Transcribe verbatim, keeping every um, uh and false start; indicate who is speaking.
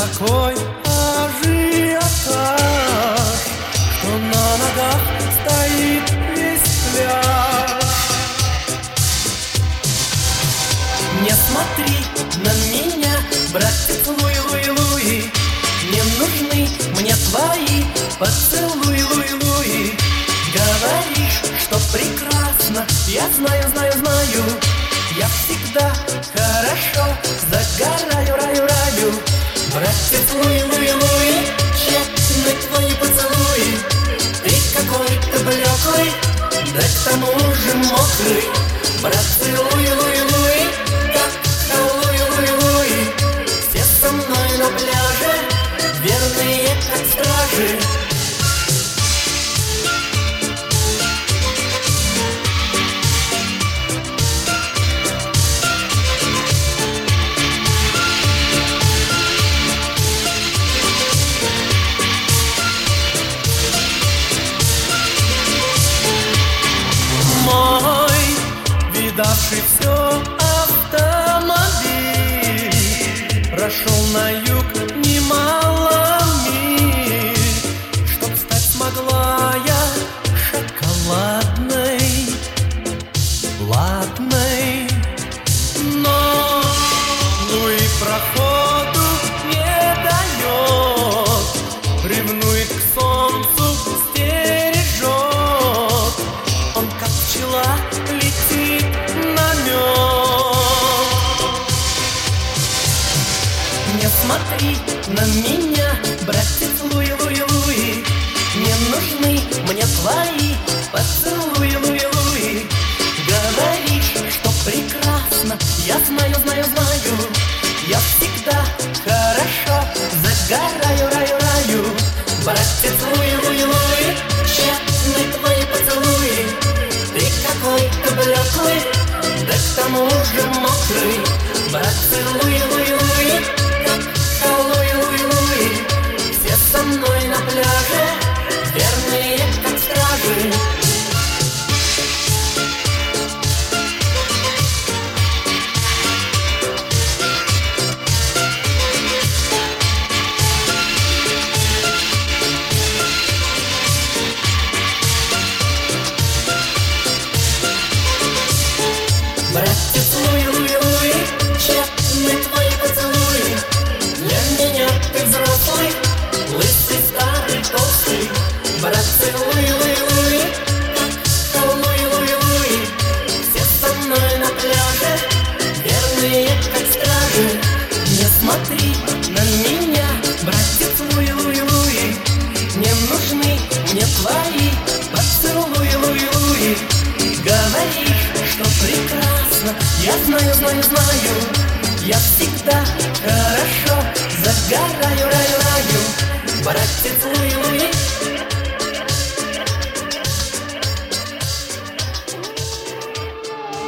Speaker 1: такой ажиотаж, что на ногах стоит весь пляж. Не смотри на меня, братец Луи, Луи, Луи, не нужны мне твои поцелуи, Луи, Луи. Говоришь, что прекрасно, я знаю, знаю, знаю. Я всегда хорошо загораю, раю, раю. Братец Луи, Луи, Луи, тщетны твои поцелуи. Ты какой-то блеклый, да к тому же мокрый. Братцы Луи, Луи, Луи, как Луи, Луи, Луи. Все со мной на пляже, верные как стражи. Мой, видавший все автомобиль, прошел на юг немало миль, чтоб стать смогла я шоколадной, ладной. Но Луи проходу не дает, ревнует к солнцу, стережет. Он как пчела летит на мед. Не смотри на меня, братец Луи, Луи, Луи, не нужны мне твои поцелуи, Луи, Луи. Говоришь, что прекрасно, я знаю, знаю, знаю. Я всегда хорошо загораю, раю, раю. Братец Луи, Луи, Луи, тщетны твои поцелуи. Ты какой-то блеклый, да к тому же мокрый. Братцы Луи, Луи, Луи, как Луи, Луи, Луи. Все со мной на пляже, верные как стражи. Братец Луи, Луи, Луи, тщетны твои поцелуи. Для меня ты взрослый, лысый, старый, толстый. Братцы Луи, Луи, Луи, как Луи, Луи, Луи. Все со мной на пляже, верные как стражи. Не смотри на меня, братец Луи, Луи, Луи, не нужны мне твои поцелуи, Луи, Луи. Говоришь, что прекрасно, я знаю, знаю, знаю. Я всегда хорошо загораю, раю, раю. Братец